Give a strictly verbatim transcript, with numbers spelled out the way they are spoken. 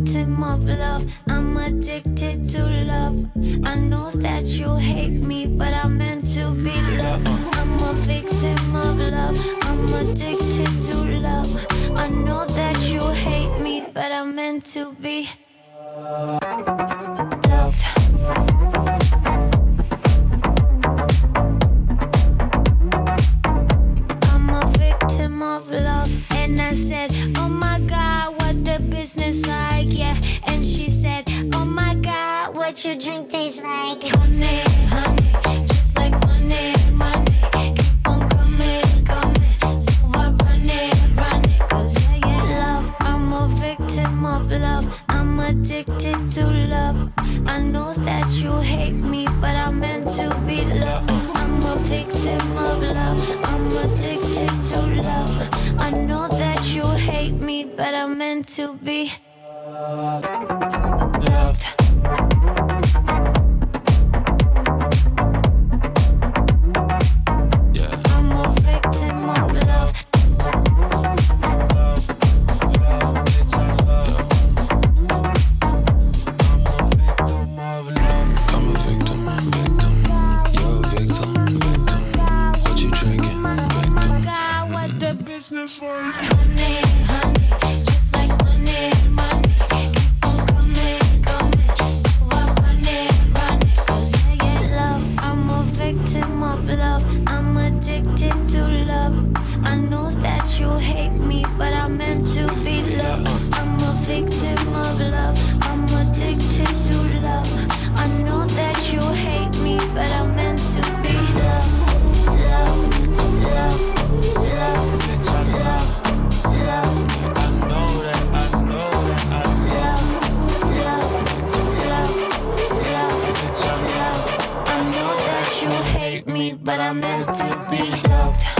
victim of love. I'm addicted to love. I know that you hate me, but I'm meant to be loved. I'm a victim of love. I'm addicted to love. I know that you hate me, but I'm meant to be loved. I'm a victim of love. And I said, oh my God, what the business like, yeah. And she said, oh my God, what your drink tastes like. Honey, honey, just like money, money. Keep on coming, coming. So I run it, run it. Cause yeah, yeah, love. I'm a victim of love. I'm addicted to love. I know that you hate me, but I'm meant to be loved. I'm a victim of love. I'm addicted to love. I know that you hate me, but I'm meant to be loved. Yeah. I'm a victim of love. I'm a victim, victim. You're a victim, victim. What you drinking, victim? What the business like? Honey, honey, just like money, money. Keep on coming, coming. So I run it, run it. Cause I get love. I'm a victim of love. I'm addicted to love. I know that you hate me, but I'm meant to be loved. I'm a victim of love. I'm addicted to love. I know that you hate me, but I'm meant to be loved. Love, love, love, love, love. I know that, I know that, I love, love, love, love, love. I know that you hate me, but I'm meant to be loved.